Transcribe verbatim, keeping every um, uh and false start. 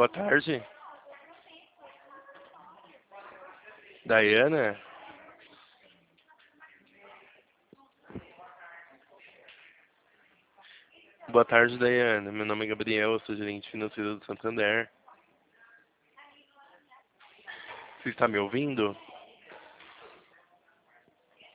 Boa tarde. Daiana? Boa tarde, Daiana. Meu nome é Gabriel, eu sou gerente financeiro do Santander. Você está me ouvindo?